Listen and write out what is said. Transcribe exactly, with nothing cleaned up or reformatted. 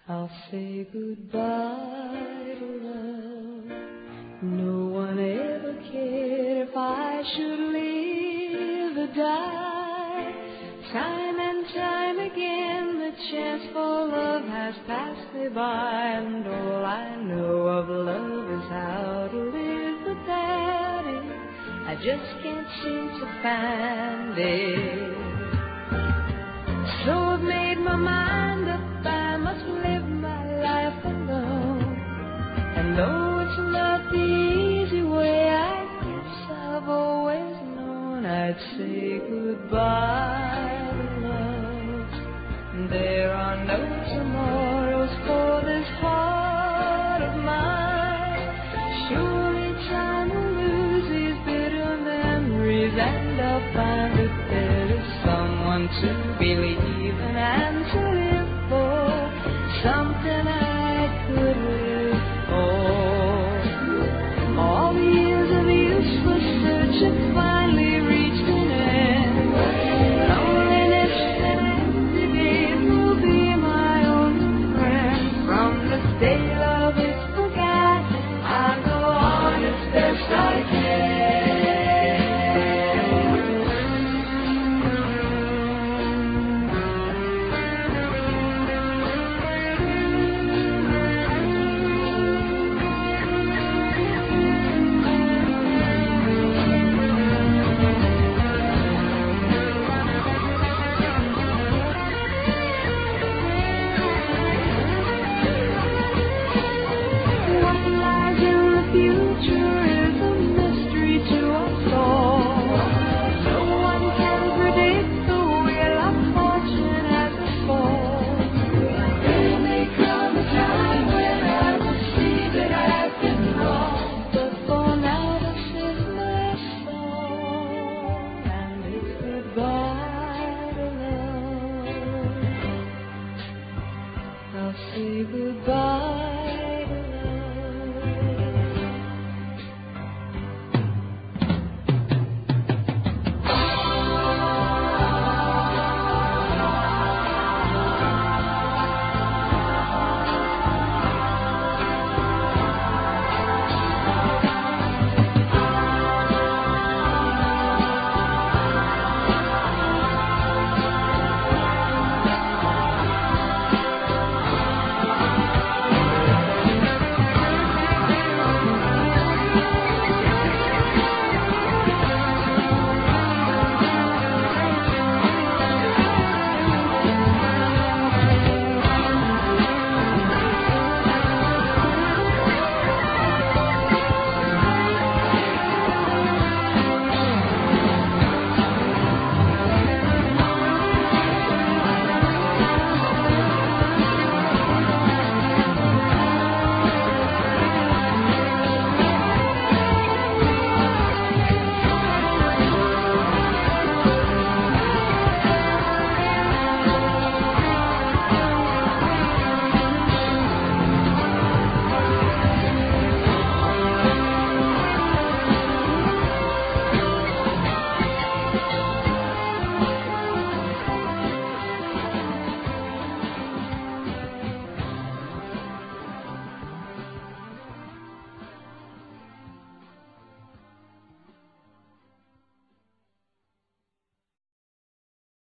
I'll say goodbye to love. No one ever cared if I should live or die. Time and time again the chance for love has passed me by, and all I know of love is how to live without it. I just can't seem to find it. So I've made my mind up, I must live my life alone. And though it's not the easy way, I guess I've always known I'd say goodbye to love. There are no tomorrows for this heart of mine. Surely time will lose these bitter memories, and I'll find that there is someone to believe in and to live for, something I could live for. All the years of useless search have finally reached an end. Loneliness and empty days will be my only friend. From this day love is forgotten, I'll go on as best I can. I'll say goodbye.